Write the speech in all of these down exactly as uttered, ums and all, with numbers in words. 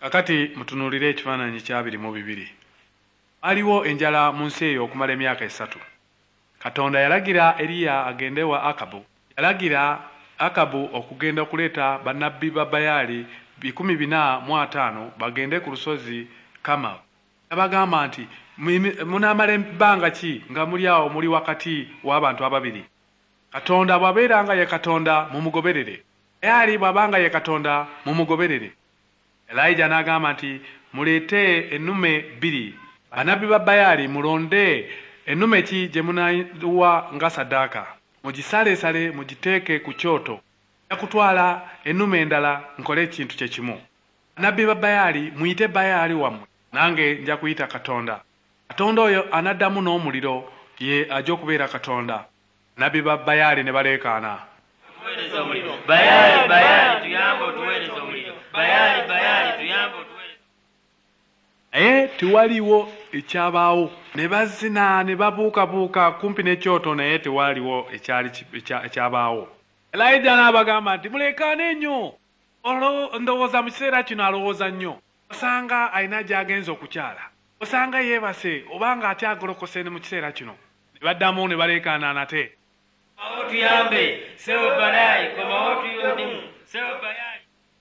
Kakati mutunulire ekifaananyi kyabiri mu bibiri. Aliwo enjala mu nsi eyo okumala emyaka esatu. Katonda yalagira Eriya agende wa Akabu. Yalagira Akabu okugenda okuleeta bannabbi ba Bayaali bikumi bina mu ataano bagende ku lusozi Kama. Yabagamba nti munaamala ebbanga ki nga muli awo muli wakati w'abantu ababiri. Katonda bw'abeeranga ye Katonda mumugoberere. Bayaali bw'abanga ye Katonda mumugoberere. Elijah n'agamba nti muleete ennume bbiri. Bannabbi ba Bayaali mulonde ennume ki gye munawa nga saddaaka. Mugisaleesale mugiteeke ku kyoto. Nja kutwala ennume endala nkole ekintu kye kimu. Bannabbi ba Bayaali muyite Bayaali wammwe, nange nja kuyita Katonda. Katonda oyo anaddamu n'omuliro ye ajja okubeera Katonda. Bannabbi ba Bayaali ne baleekaana. Bayaali, Bayaali, tuyambe otuweereze omuliro. Bayaali, Bayaali, tuyambe otuweereze. Naye tewaliwo ekyabaawo. Ne bazina ne babuukabuuka kumpi n'ekyoto naye tewaliwo ekyali ekyabaawo. Elijah n'abagamba nti mulekaane nnyo. Ndowooza mu kiseera kino alowooza nnyo. Osanga alina gy'agenza okukyala. Osanga yeebase obanga ate agolokose ne mu kiseera kino. Ne baddamu ne baleekaana nate. Komawo tuyambe, Sewo Bayaali, komawo tuyodimu, Sewo Bayaali.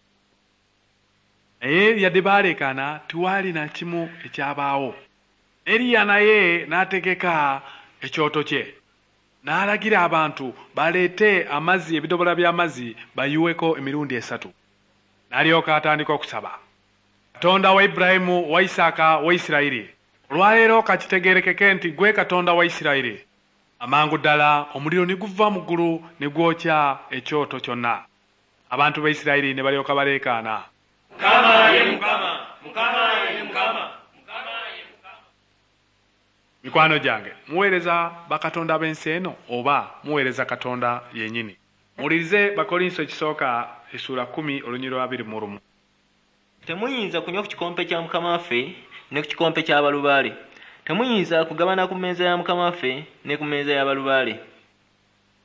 Naye yadde baleekaana tiwaali na kimu ekyabaawo. Eriya naye n'ategeka ekyoto kye. N'alagira abantu baleete amazzi, ebidomola by'amazzi bayiweko emirundi esatu. N'alyoka atandika okusaba. Katonda wa Ibulayimu, wa Isaaka, wa Isirayiri. Olwaleero kakitegeerekeke nti gwe Katonda wa Isirayiri. Amangu ddala omuliro ne guva mu ggulu ne gwokya ekyoto kyonna. Abantu ba Isirayiri ne balyoka baleekaana. Mukama ye Mukama, Mukama ye Mukama, Mukama ye Mukama. Mikwano gyange, muweereza bakatonda b'ensi eno oba muweereza Katonda yennyini? Muwulirize Bakolinso ekisooka essula kumi olunyiriri lwa abiri mu lumu. Temuyinza kunywa ku kikompe kya Mukama waffe ne ku kikompe ky'abalubaale. Temuyinza kugabana ku mmeeza ya Mukama waffe ne ku mmeeza y'abalubaale.